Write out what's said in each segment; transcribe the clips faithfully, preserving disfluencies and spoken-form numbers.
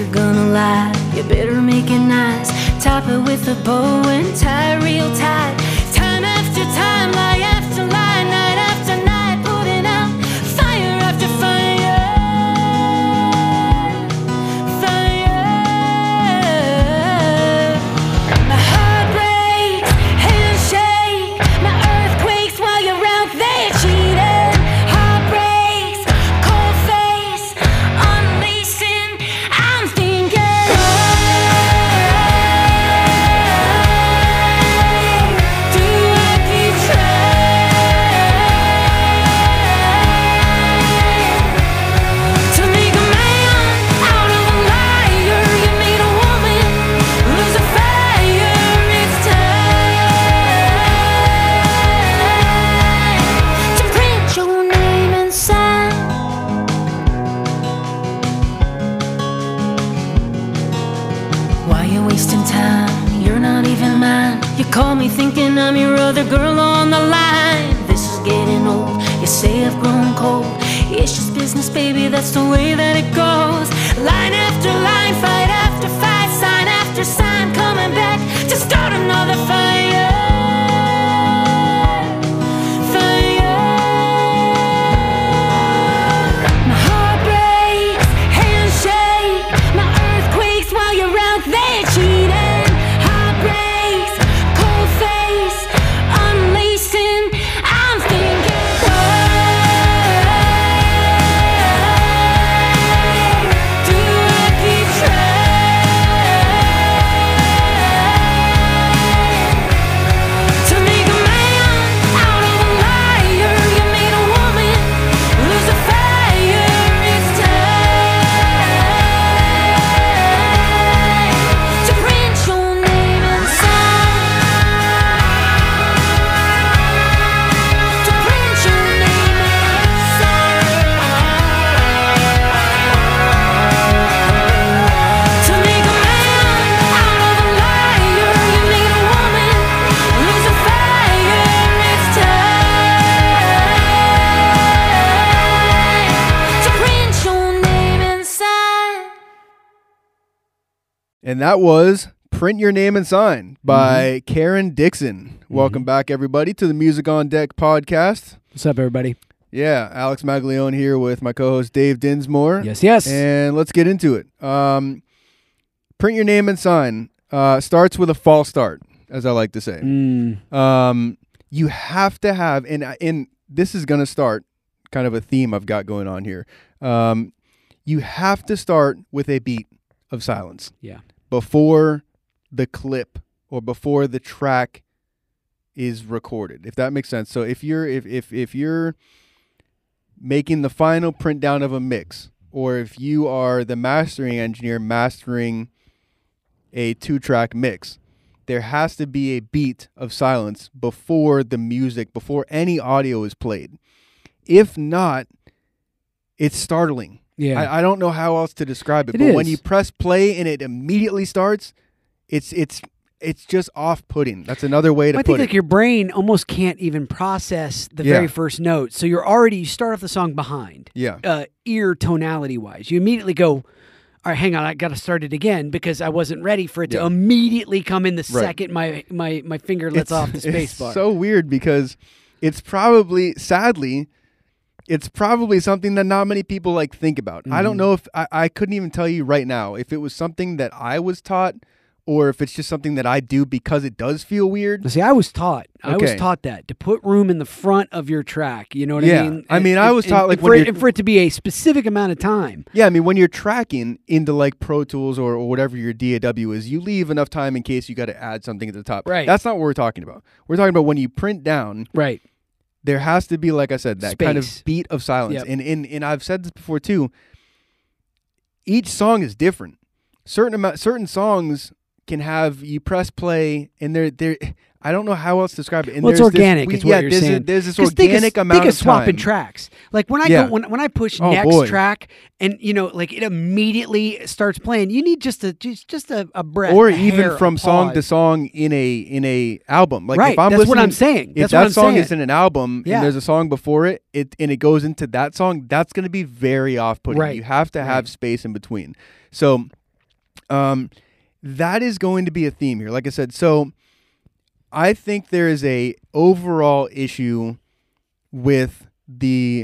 you're gonna lie, you better make it nice. Top it with a bow and tie real tight. Time after time, lie after lie, night after night, putting out fire after fire. Fire. My heart breaks, hands shake, my earthquakes while you're out there cheating. Heart breaks, cold face, unleashing. I'm thinking, why do I keep trying to make a man out of a liar? You made a woman lose a fire. It's time to print your name inside. Why you wasting time? You're not even mine. You call me thinking I'm your other girl on the line. This is getting old. You say I've grown cold. It's just business, baby, that's the way that it goes. Line after line, fight after fight, sign after sign, coming back to start another fire. Fire. My heart breaks, hands shake, my earthquakes while you're out there cheating. Heart breaks, cold face, unleashing. I'm thinking, why do I keep trying to make a man out of a liar? You made a woman lose a fire. It's time to print your name inside. To print your name inside. To make a man out of a liar. You made a woman lose a fire. It's time to print your name inside. And that was Print Your Name and Sign by Karen Dixon. Welcome back, everybody, to the Music on Deck podcast. What's up, everybody? Yeah, Alex Maglione here with my co-host Dave Dinsmore. Yes, yes. And let's get into it. Um, Print Your Name and Sign uh, starts with a false start, as I like to say. Mm, Um, you have to have, and and this is going to start kind of a theme I've got going on here. Um, you have to start with a beat of silence yeah. before the clip or before the track is recorded, if that makes sense. So if you're if if if you're making the final print down of a mix, or if you are the mastering engineer mastering a two-track mix, there has to be a beat of silence before the music, before any audio is played. If not, it's startling. Yeah. I, I don't know how else to describe it, It but when is. you press play and it immediately starts, it's it's it's just off-putting. That's another way to I put think it. like your brain almost can't even process the Yeah. very first note. So you're already, you start off the song behind. Yeah. Uh, ear tonality wise. You immediately go, all right, hang on, I got to start it again because I wasn't ready for it to Yeah. immediately come in the Right. second my, my, my finger lets It's- off the space it's bar. so weird because it's probably, sadly, it's probably something that not many people like think about. I don't Mhm. know if I, I couldn't even tell you right now if it was something that I was taught or if it's just something that I do because it does feel weird. See, I was taught. I was Okay. taught that to put room in the front of your track. You know what Yeah. I mean? I mean, I was taught, like, for when it, you're- for it to be a specific amount of time. Yeah, I mean, when you're tracking into like Pro Tools or, or whatever your D A W is, you leave enough time in case you got to add something at the top. Right. That's not what we're talking about. We're talking about when you print down, Right. there has to be, like I said, that kind of Space. beat of silence. Yep. And, and and I've said this before too. Each song is different. Certain amount, certain songs can have you press play, and they're they're. I don't know how else to describe it. And Well, it's there's this organic, we- is what yeah, you're there's saying. A, there's this 'Cause organic think of, amount think of of swapping time. tracks. Like when I Yeah. go when when I push Oh, next boy. track, and you know, like it immediately starts playing. You need just a just just a, a breath, Or a even hair, from a song to pause. song in a in a album. Like Right, if I'm that's what listening, I'm saying. If That's that what I'm song saying. is in an album Yeah. and there's a song before it, it and it goes into that song, that's going to be very off-putting. Right, You have to have right. space in between. So Um, that is going to be a theme here. Like I said, so I think there is a overall issue with the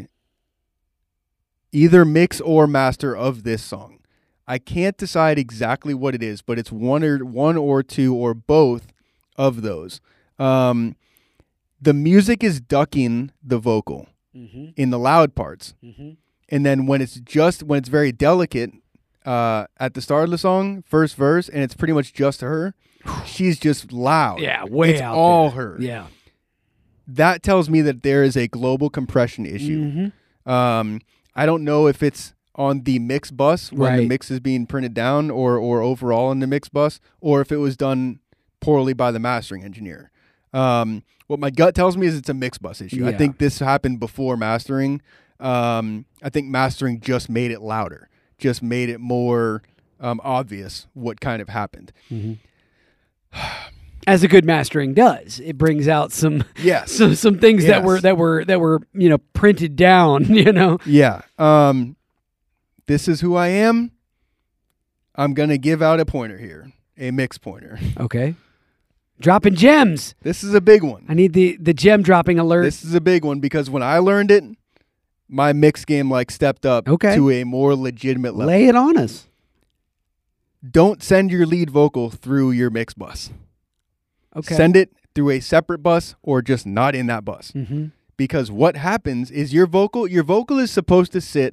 either mix or master of this song. I can't decide exactly what it is, but it's one or one or two or both of those. Um, the music is ducking the vocal Mm-hmm. in the loud parts. Mm-hmm. And then when it's just, when it's very delicate uh, at the start of the song, first verse, and it's pretty much just her, she's just loud. Yeah, way it's out all there. her. Yeah. That tells me that there is a global compression issue. Mm-hmm. Um, I don't know if it's on the mix bus when the Right. mix is being printed down or, or overall in the mix bus, or if it was done poorly by the mastering engineer. Um, what my gut tells me is it's a mix bus issue. I Yeah. think this happened before mastering. Um, I think mastering just made it louder, just made it more um, obvious what kind of happened. Mm-hmm. As a good mastering does, it brings out some Yes. some some things that Yes. were that were that were you know printed down. You know. Yeah. Um, this is who I am. I'm going to give out a pointer here, a mix pointer. Okay. Dropping gems. This is a big one. I need the the gem dropping alert. This is a big one because when I learned it, my mix game like stepped up Okay. to a more legitimate level. Lay it on us. Don't send your lead vocal through your mix bus. Okay. Send it through a separate bus or just not in that bus. Mm-hmm. Because what happens is your vocal your vocal is supposed to sit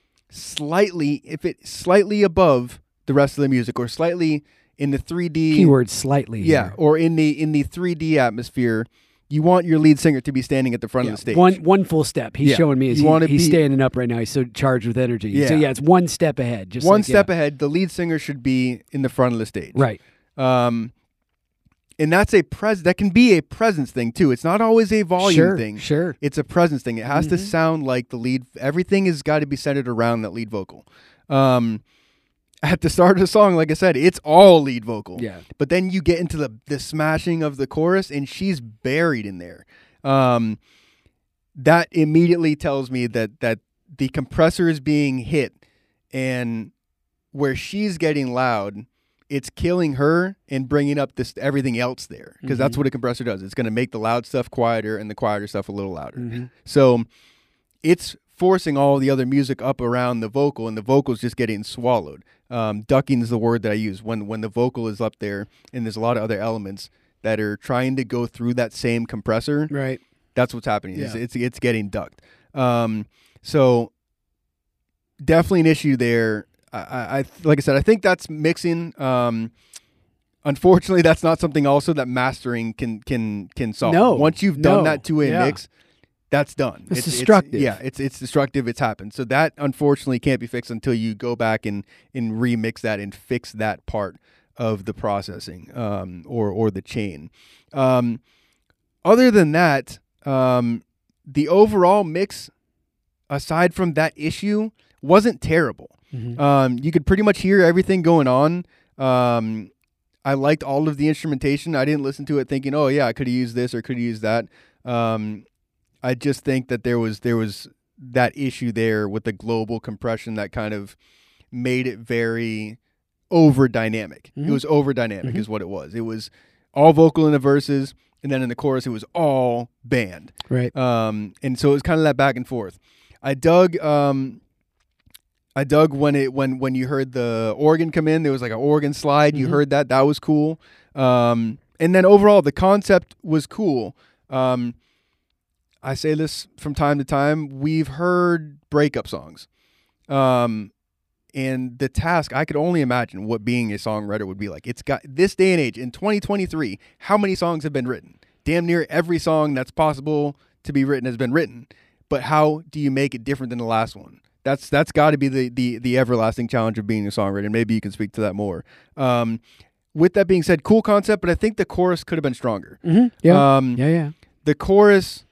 slightly, if it slightly above the rest of the music or slightly in the three D Keyword slightly. Yeah, here. or in the in the three D atmosphere. You want your lead singer to be standing at the front Yeah, of the stage. One one full step. He's Yeah. showing me as You he, wanna he's be- standing up right now. He's so charged with energy. Yeah. So yeah, it's one step ahead. Just One like, step yeah. ahead, the lead singer should be in the front of the stage. Right. Um, and that's a pres. That can be a presence thing too. It's not always a volume sure, thing. Sure. It's a presence thing. It has to Mhm. sound like the lead. Everything has got to be centered around that lead vocal. Um, at the start of the song, like I said, it's all lead vocal. Yeah. But then you get into the the smashing of the chorus, and she's buried in there. Um, that immediately tells me that that the compressor is being hit, and where she's getting loud, it's killing her and bringing up this everything else there, because that's Mhm. what a compressor does. It's going to make the loud stuff quieter and the quieter stuff a little louder. Mhm. So it's forcing all the other music up around the vocal, and the vocal's just getting swallowed. Um, ducking is the word that I use when when the vocal is up there, and there's a lot of other elements that are trying to go through that same compressor. Right. That's what's happening. It's, Yeah. it's it's getting ducked. Um, so definitely an issue there. I, I, I like I said, I think that's mixing. Um, unfortunately, that's not something also that mastering can can can solve. No, Once you've done no, that to a yeah. mix, that's done. It's destructive. yeah, it's it's destructive. It's happened. So that unfortunately can't be fixed until you go back and and remix that and fix that part of the processing um, or or the chain. Um, other than that, um, the overall mix, aside from that issue, wasn't terrible. Mhm. Um, you could pretty much hear everything going on. Um, I liked all of the instrumentation. I didn't listen to it thinking, "Oh yeah, I could have used this or could have used that." Um, I just think that there was there was that issue there with the global compression that kind of made it very over dynamic. Mhm. It was over dynamic Mhm. is what it was. It was all vocal in the verses, and then in the chorus it was all band. Right. Um, and so it was kind of that back and forth. I dug um, I dug when it when when you heard the organ come in. There was like an organ slide. You Mhm. heard that. That was cool. Um, and then overall, the concept was cool. Um, I say this from time to time. We've heard breakup songs. Um, and the task, I could only imagine what being a songwriter would be like. It's got this day and age in twenty twenty-three. How many songs have been written? Damn near every song that's possible to be written has been written. But how do you make it different than the last one? That's that's got to be the, the the everlasting challenge of being a songwriter. And maybe you can speak to that more. Um, with that being said, cool concept, but I think the chorus could have been stronger. Mm-hmm. Yeah. Um, yeah. Yeah. the chorus,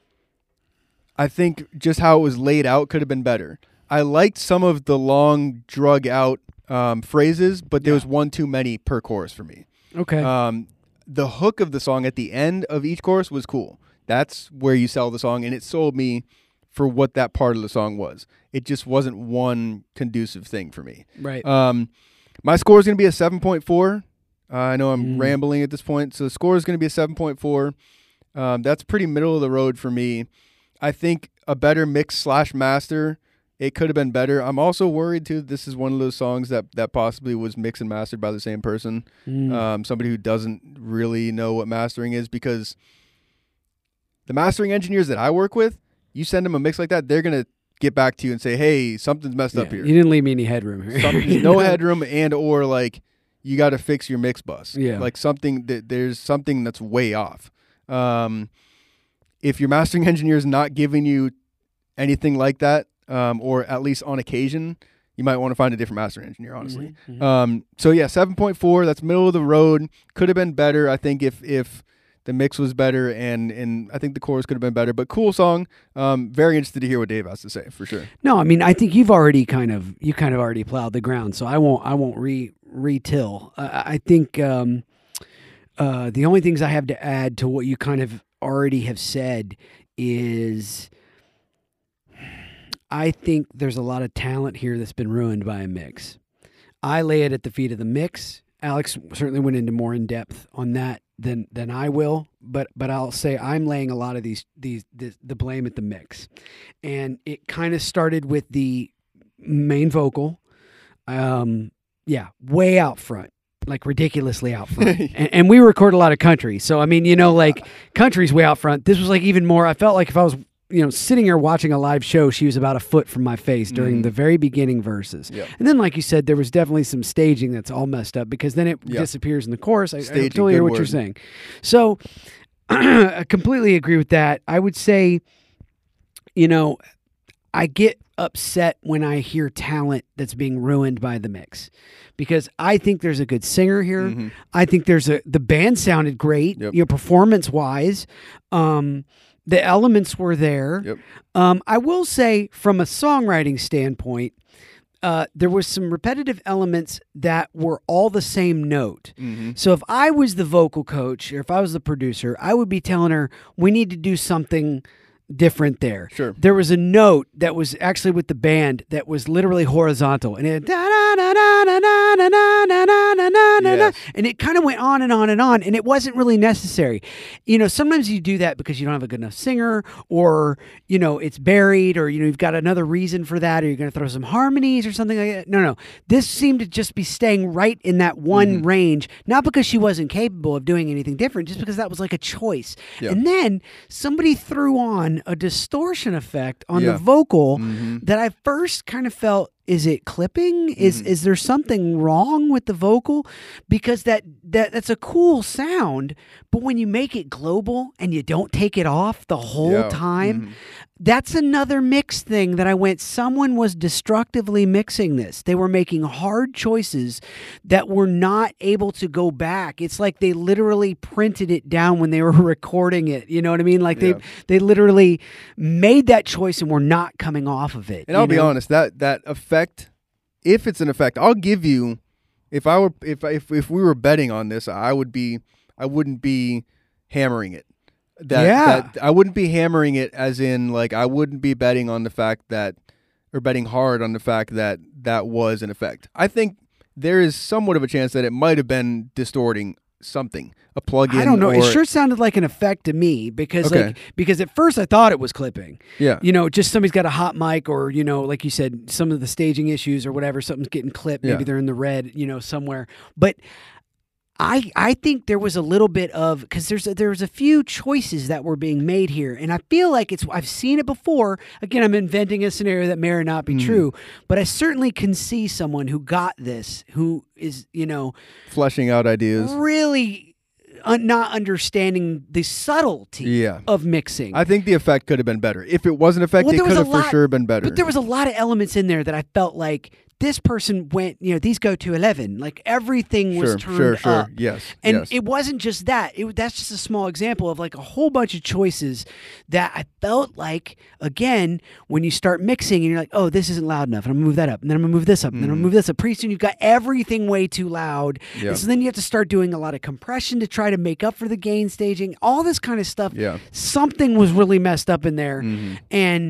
I think just how it was laid out could have been better. I liked some of the long, drug out um, phrases, but there Yeah. was one too many per chorus for me. Okay. Um, the hook of the song at the end of each chorus was cool. That's where you sell the song, and it sold me for what that part of the song was. It just wasn't one conducive thing for me. right. Um, My score is going to be a seven point four. Uh, I know I'm Mm. rambling at this point. So the score is going to be a seven point four. Um, that's pretty middle of the road for me. I think a better mix slash master, it could have been better. I'm also worried, too, this is one of those songs that, that possibly was mixed and mastered by the same person. Mm. Um, somebody who doesn't really know what mastering is, because the mastering engineers that I work with, you send them a mix like that, they're going to get back to you and say, hey, something's messed Yeah, up here. You didn't leave me any headroom here. Something's no headroom, and or like you got to fix your mix bus. Yeah. Like something that there's something that's way off. Um, if your mastering engineer is not giving you anything like that, um, or at least on occasion, you might want to find a different mastering engineer, honestly. Mhm, mhm. Um, so yeah, seven point four, that's middle of the road. Could have been better, I think, if if the mix was better, and, and I think the chorus could have been better. But cool song. Um, very interested to hear what Dave has to say, for sure. No, I mean, I think you've already kind of you kind of already plowed the ground, so I won't I won't re retill. Uh, I think um, uh, the only things I have to add to what you kind of already have said is I think there's a lot of talent here that's been ruined by a mix. I lay it at the feet of the mix. Alex certainly went into more in depth on that than than I will, but but I'll say I'm laying a lot of these these this, the blame at the mix, and it kind of started with the main vocal, um, yeah, way out front, like ridiculously out front, and, and we record a lot of country, so I mean, you know, like country's way out front. This was like even more. I felt like if I was, you know, sitting here watching a live show, she was about a foot from my face during Mhm. the very beginning verses. Yep. And then, like you said, there was definitely some staging that's all messed up because then it Yeah. disappears in the chorus. I, I Staging, totally hear good what you're word. saying. So I completely agree with that. I would say, you know, I get upset when I hear talent that's being ruined by the mix because I think there's a good singer here. Mhm. I think there's a, the band sounded great, Yep. you know, performance wise. Um, the elements were there. Yep. Um, I will say from a songwriting standpoint, uh, there was some repetitive elements that were all the same note. Mhm. So if I was the vocal coach or if I was the producer, I would be telling her, we need to do something different there. Sure. There was a note that was actually with the band that was literally horizontal, and it da da da da da da da da da da da da da, Yes. and it kind of went on and on and on, and it wasn't really necessary. You know, sometimes you do that because you don't have a good enough singer, or you know it's buried, or you know you've got another reason for that, or you're going to throw some harmonies or something like that. No, no, this seemed to just be staying right in that one Mhm. range, not because she wasn't capable of doing anything different, just because that was like a choice. Yeah. And then somebody threw on a distortion effect on Yeah. the vocal Mhm. that I first kind of felt, is it clipping? Is Mhm. is there something wrong with the vocal? Because that, that that's a cool sound, but when you make it global and you don't take it off the whole Yeah. time, Mhm. that's another mix thing that I went, someone was destructively mixing this. They were making hard choices that were not able to go back. It's like they literally printed it down when they were recording it. You know what I mean? Like Yeah. they they literally made that choice and were not coming off of it. And I'll you be know? honest, that that effect, if it's an effect, I'll give you. If I were, if if if we were betting on this, I would be, I wouldn't be hammering it. That, Yeah. that I wouldn't be hammering it as in like I wouldn't be betting on the fact that, or betting hard on the fact that that was an effect. I think there is somewhat of a chance that it might have been distorting something, a plug-in. I don't know. Or, It sure sounded like an effect to me because Okay. like because at first I thought it was clipping. Yeah. You know, just somebody's got a hot mic, or you know, like you said, some of the staging issues or whatever, something's getting clipped. Maybe Yeah. they're in the red, you know, somewhere. But I I think there was a little bit of, because there's a, there was a few choices that were being made here, and I feel like it's I've seen it before. Again, I'm inventing a scenario that may or not be Mm. true, but I certainly can see someone who got this, who is you know Fleshing out ideas. really un- not understanding the subtlety Yeah. of mixing. I think the effect could have been better. If it was an effect, Well, it there was could a have for lot- sure been better. But there was a lot of elements in there that I felt like this person went, you know, these go to eleven. Like everything was sure, turned sure, sure. up. Yes. And yes. it wasn't just that. It, that's just a small example of like a whole bunch of choices that I felt like, again, when you start mixing and you're like, oh, this isn't loud enough. And I'm going to move that up. And then I'm going to move this up. And then I'm going to move this up. Pretty soon you've got everything way too loud. Yeah. And so then you have to start doing a lot of compression to try to make up for the gain staging, all this kind of stuff. Yeah. Something was really messed up in there. Mhm. And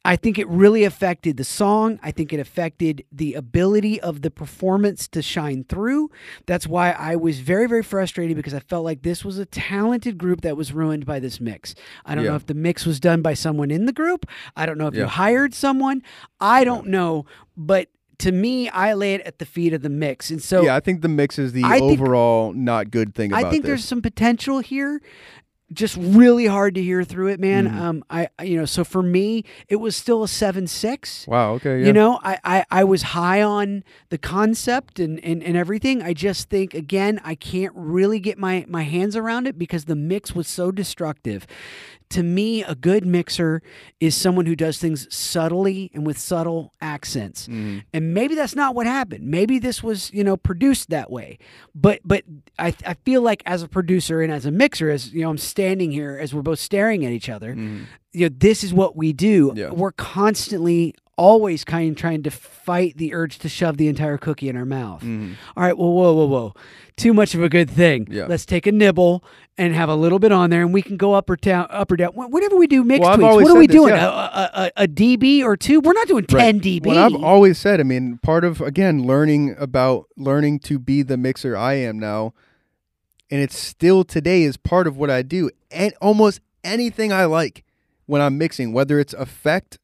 I think it really affected the song. I think it affected the ability of the performance to shine through. That's why I was very, very frustrated because I felt like this was a talented group that was ruined by this mix. I don't Yeah. know if the mix was done by someone in the group. I don't know if you Yeah. hired someone. I don't know. But to me, I lay it at the feet of the mix. And so yeah, I think the mix is the I think- overall not good thing about I think this. there's some potential here. Just really hard to hear through it, man. Mhm. Um, I you know, so for me, it was still a seven six. Wow. Okay. Yeah. You know, I, I, I was high on the concept and, and, and everything. I just think, again, I can't really get my, my hands around it because the mix was so destructive. To me, a good mixer is someone who does things subtly and with subtle accents. Mhm. And maybe that's not what happened. Maybe this was, you know, produced that way. But but I I feel like as a producer and as a mixer, as you know, I'm standing here as we're both staring at each other. Mhm. You know, this is what we do. Yeah. We're constantly always kind of trying to fight the urge to shove the entire cookie in our mouth. Mhm. All right, well, whoa, whoa, whoa. Too much of a good thing. Yeah. Let's take a nibble and have a little bit on there, and we can go up or down, up or down. Wh- Whenever we do mixed Well, I've tweets, always what are we said this, doing? yeah. A, a, a, a D B or two? We're not doing ten Right. D B. What I've always said, I mean, part of again learning about learning to be the mixer I am now, and it's still today is part of what I do. And almost anything I like when I'm mixing, whether it's effect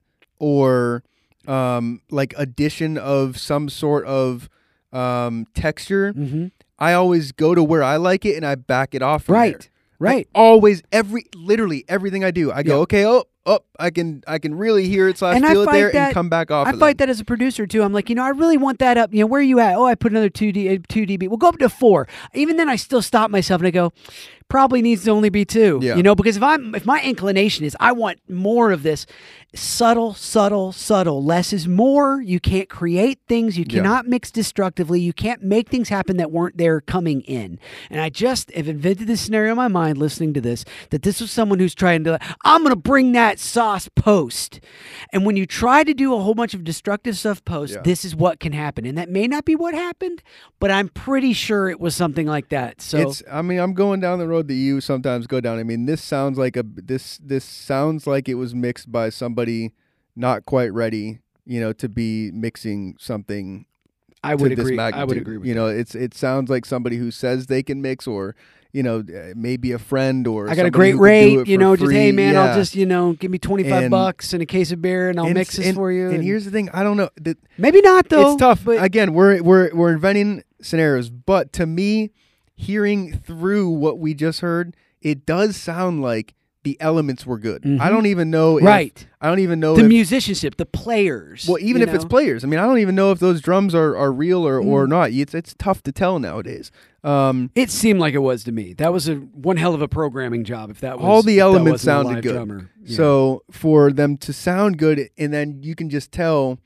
or um, like addition of some sort of um, texture, hmm I always go to where I like it and I back it off from Right, there. right. I always, every, literally everything I do, I go, Yeah. okay, oh, oh, I can, I can really hear it slash And I feel it fight there that- and come back off. I of fight that. that as a producer too. I'm like, you know, I really want that up. You know, where are you at? Oh, I put another two D, two D B. We'll go up to four. Even then, I still stop myself and I go, probably needs to only be two. Yeah. You know, because if I'm, if my inclination is I want more of this, subtle, subtle, subtle. Less is more. You can't create things. You Yeah. cannot mix destructively. You can't make things happen that weren't there coming in. And I just have invented this scenario in my mind listening to this, that this was someone who's trying to, I'm going to bring that sauce post. And when you try to do a whole bunch of destructive stuff post, Yeah. this is what can happen. And that may not be what happened, but I'm pretty sure it was something like that. So It's. I mean, I'm going down the road that you sometimes go down. I mean, this sounds like a this this sounds like it was mixed by somebody not quite ready, you know, to be mixing something I would to this agree. magnitude. I would agree with you know, it's it sounds like somebody who says they can mix, or you know, uh, maybe a friend, or I got a somebody great who could do rate, it you for know, just hey free. man, Yeah. I'll just, you know, give me twenty-five And- bucks and a case of beer and I'll And mix it's- this and, for you. And here's the thing, I don't know. The, maybe not though. it's tough. But Again, we're we're we're inventing scenarios, but to me, hearing through what we just heard, it does sound like the elements were good. Mhm. I don't even know. If, right. I don't even know The if, musicianship, the players. well, even you if it's know? players. I mean, I don't even know if those drums are, are real or, or Mm. not. It's it's tough to tell nowadays. Um, It seemed like it was to me. That was a one hell of a programming job. If that was All the if that elements wasn't a sounded live good. drummer. Yeah. So for them to sound good, and then you can just tell.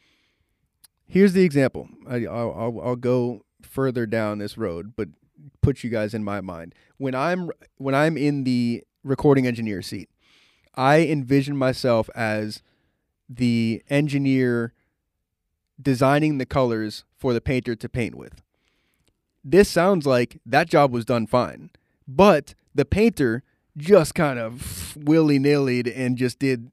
Here's the example. I, I'll, I'll I'll go further down this road, but put you guys in my mind. When I'm when I'm in the recording engineer seat, I envision myself as the engineer designing the colors for the painter to paint with. This sounds like that job was done fine, but the painter just kind of willy-nillied and just did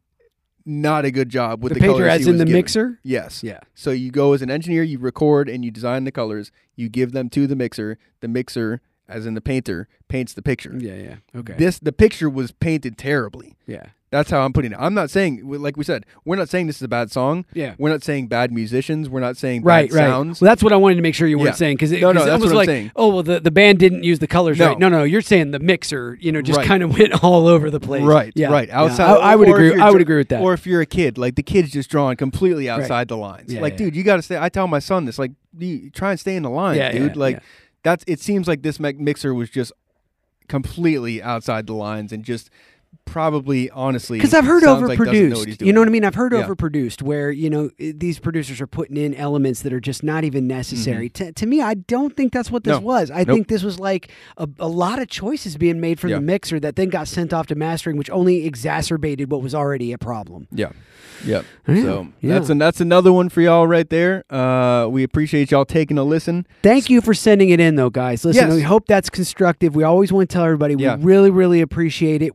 not a good job with the the, painter colors as he in was the given. mixer. Yes. Yeah. So you go as an engineer, you record and you design the colors, you give them to the mixer. The mixer, as in the painter, paints the picture. Yeah. Yeah. Okay. This the picture was painted terribly. yeah. That's how I'm putting it. I'm not saying, like we said, we're not saying this is a bad song. Yeah. We're not saying bad musicians. We're not saying Right, bad right. sounds. Well, that's what I wanted to make sure you weren't Yeah. saying because it, No, no, 'cause it that's was what I'm like, saying. oh well, the, the band didn't use the colors No. right. No, no, you're saying the mixer, you know, just Right. kind of went all over the place. Right, Yeah. right. Yeah. Outside, I, I would or if agree. you're I would dr- agree with that. Or if you're a kid, like the kid's just drawing completely outside the lines. Yeah, like, yeah. dude, you got to stay. I tell my son this, like, you try and stay in the lines, Yeah, dude. yeah, like, yeah. that's. It seems like this mi- mixer was just completely outside the lines and just probably, honestly, Because I've heard sounds like doesn't know what overproduced. he's doing. You know what I mean? I've heard Yeah. overproduced where, you know, i- these producers are putting in elements that are just not even necessary. To, to me, I don't think that's what this Mm-hmm. No. was. I Nope. think this was like a, a lot of choices being made from Yeah. the mixer that then got sent off to mastering, which only exacerbated what was already a problem. Yeah. Yep. Yeah, So yeah. that's an, that's another one for y'all right there. Uh, we appreciate y'all taking a listen. Thank you for sending it in, though, guys. Listen, Yes. we hope that's constructive. We always want to tell everybody Yeah. we really, really appreciate it. We're, we're being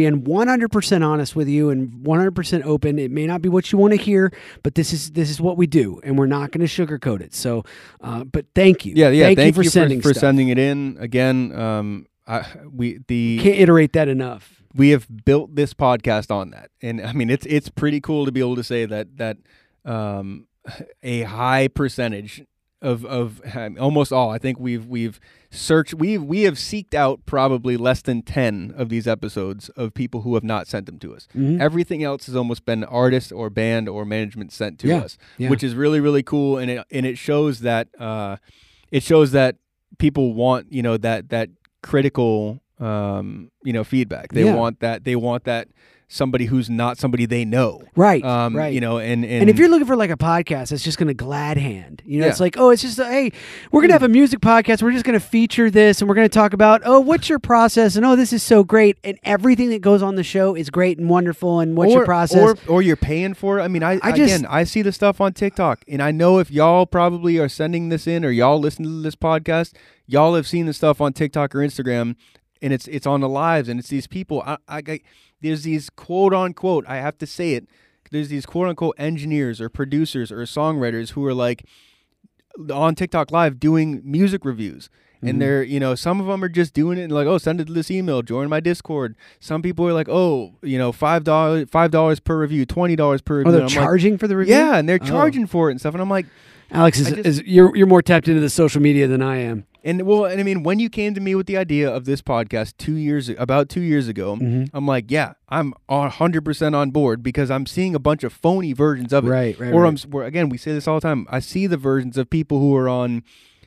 being one hundred percent honest with you and one hundred percent open. It may not be what you want to hear, but this is this is what we do, and we're not going to sugarcoat it. So, uh, but thank you. Yeah, yeah. Thank, Thank you for sending for, for stuff. sending it in again. Um, I, we the Can't iterate that enough. we have built this podcast on that, and I mean it's it's pretty cool to be able to say that that um, a high percentage of of um, almost all. I think we've we've searched we we have seeked out probably less than ten of these episodes of people who have not sent them to us. Mhm. Everything else has almost been artist or band or management sent to Yeah, us, yeah. which is really really cool, and it and it shows that uh, it shows that people want you know that that critical um, you know feedback. They Yeah. want that they want that somebody who's not somebody they know. Right, Um, right. You know, and, and And if you're looking for like a podcast that's just going to glad hand, you know, Yeah. it's like, oh, it's just, a, hey, we're going to have a music podcast. We're just going to feature this and we're going to talk about, oh, what's your process? And oh, this is so great. And everything that goes on the show is great and wonderful. And what's or, your process? Or, or you're paying for it. I mean, I, I just- again, I see the stuff on TikTok, and I know if y'all probably are sending this in or y'all listen to this podcast, y'all have seen the stuff on TikTok or Instagram, and it's it's on the lives, and it's these people. I, I, I there's these quote unquote. I have to say it. There's these quote unquote engineers or producers or songwriters who are like on TikTok Live doing music reviews. Mhm. And they're, you know, some of them are just doing it and like, oh, send it to this email, join my Discord. Some people are like, oh, you know, five dollars, five dollars per review, twenty dollars per review. oh, they're And I'm like, charging for the review? yeah, and they're Oh. charging for it and stuff. And I'm like, Alex, is, I just- is you're, you're more tapped into the social media than I am. and well, and I mean, when you came to me with the idea of this podcast two years, about two years ago, Mhm. I'm like, yeah, I'm one hundred percent on board because I'm seeing a bunch of phony versions of it. Right, right, Or right. I'm, s- where, again, we say this all the time. I see the versions of people who are on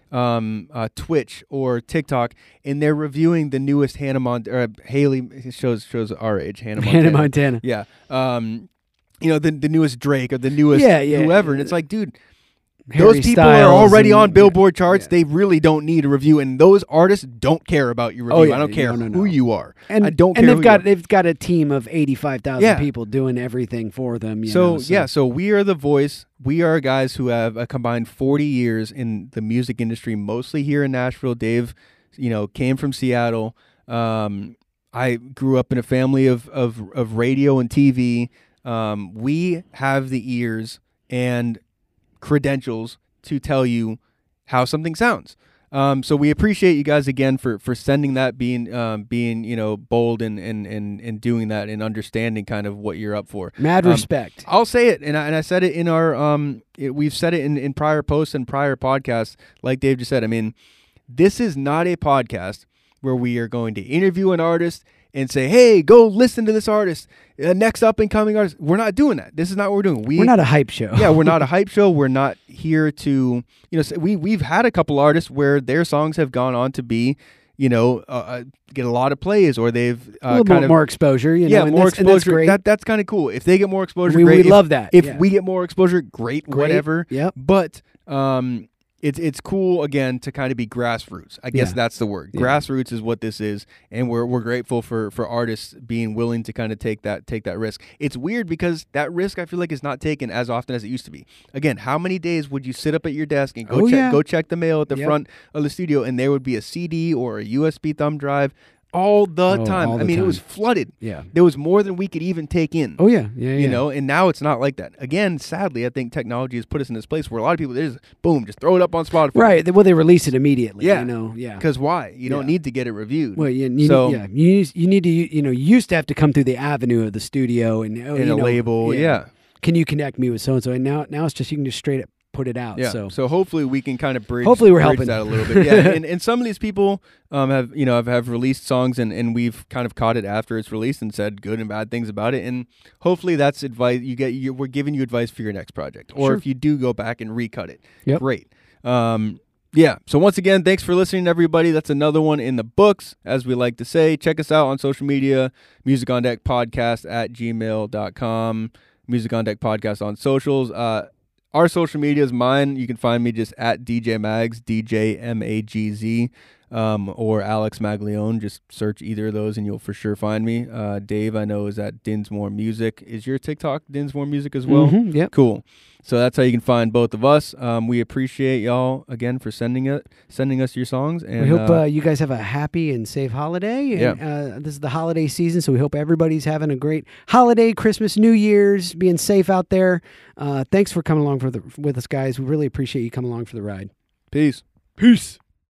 um, uh, Twitch or TikTok, and they're reviewing the newest Hannah Mont or Haley shows shows our age, Hannah Montana. Hannah Montana. Yeah. Um, you know, the the newest Drake or the newest Yeah, yeah. whoever, and it's like, dude. Harry Those people Styles are already and- on Billboard charts. yeah. They really don't need a review, and those artists don't care about your review. Oh, yeah. I don't care No, no, who no. you are. And I don't and care they've who got you are. they've got a team of eighty-five thousand Yeah. people doing everything for them. You So, know, yeah, so we are the voice. We are guys who have a combined forty years in the music industry, mostly here in Nashville. Dave, you know, came from Seattle. Um, I grew up in a family of of, of radio and T V. Um, we have the ears and credentials to tell you how something sounds. Um, so we appreciate you guys again for, for sending that, being um, being you know bold and, and, and, and doing that and understanding kind of what you're up for. mad Um, respect. I'll say it, and I, and I said it in our um, it, we've said it in, in prior posts and prior podcasts. Like Dave just said, I mean, this is not a podcast where we are going to interview an artist and say, "Hey, go listen to this artist, uh, next up and coming artist." We're not doing that. This is not what we're doing. We, We're not a hype show. yeah, we're not a hype show. We're not here to, you know, say- we we've had a couple artists where their songs have gone on to be, you know, uh, uh, get a lot of plays, or they've uh, a little kind more, of more exposure. You yeah, know, and more that's, and that's exposure. great. That that's kind of cool. If they get more exposure, we great. we If- love that. If yeah. we get more exposure, great, Great. whatever. Yep. But um, it's it's cool again to kind of be grassroots. I guess Yeah. that's the word. Yeah. Grassroots is what this is, and we're we're grateful for for artists being willing to kind of take that take that risk. It's weird because that risk I feel like is not taken as often as it used to be. Again, how many days would you sit up at your desk and go Oh, check yeah. go check the mail at the Yep. front of the studio, and there would be a C D or a U S B thumb drive all the Oh, time. all I the mean, it was time. flooded. Yeah. There was more than we could even take in. Oh yeah. Yeah. You yeah. know, and now it's not like that. Again, sadly, I think technology has put us in this place where a lot of people they just boom, just throw it up on Spotify. Right. Well, they release it immediately. Yeah. You know. Yeah. Because why? You don't Yeah. need to get it reviewed. Well, you, you So- yeah, you use- you need to you know you used to have to come through the avenue of the studio and oh, in you a know, label, yeah. Can you connect me with so and so? And now now it's just you can just straight up put it out. Yeah. So So hopefully we can kind of bridge. Hopefully we're bridge helping. that a little bit. Yeah. and, and some of these people um have you know have, have released songs and, and we've kind of caught it after it's released and said good and bad things about it. And hopefully that's advice you get. You, we're giving you advice for your next project, or Sure. if you do go back and recut it, Yep. great. Um. Yeah. So once again, thanks for listening, everybody. That's another one in the books, as we like to say. Check us out on social media, Music on Deck Podcast at gmail dot com, Music on Deck Podcast on socials. Uh, our social media is mine. You can find me just at D J Mags, D J M A G Z. um, or Alex Maglione. Just search either of those and you'll for sure find me. Uh, Dave, I know, is at Dinsmore Music. Is your TikTok Dinsmore Music as well? Mm-hmm, yep. Cool. So that's how you can find both of us. Um, we appreciate y'all again for sending it, sending us your songs. And we hope uh, uh, you guys have a happy and safe holiday. And, Yeah. uh, this is the holiday season, so we hope everybody's having a great holiday, Christmas, New Year's, being safe out there. Uh, thanks for coming along for the, with us, guys. We really appreciate you coming along for the ride. peace. Peace.